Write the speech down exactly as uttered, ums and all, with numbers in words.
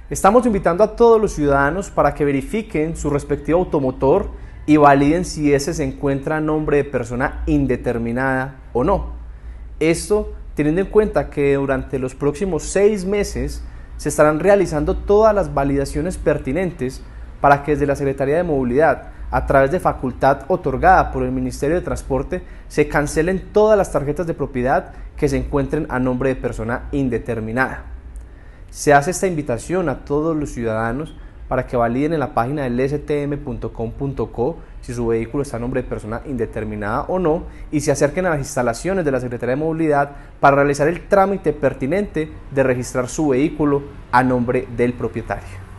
Estamos invitando a todos los ciudadanos para que verifiquen su respectivo automotor y validen si ese se encuentra a nombre de persona indeterminada o no. Esto teniendo en cuenta que durante los próximos seis meses se estarán realizando todas las validaciones pertinentes para que desde la Secretaría de Movilidad, a través de facultad otorgada por el Ministerio de Transporte, se cancelen todas las tarjetas de propiedad que se encuentren a nombre de persona indeterminada. Se hace esta invitación a todos los ciudadanos para que validen en la página del s t m punto com punto co si su vehículo está a nombre de persona indeterminada o no, y se acerquen a las instalaciones de la Secretaría de Movilidad para realizar el trámite pertinente de registrar su vehículo a nombre del propietario.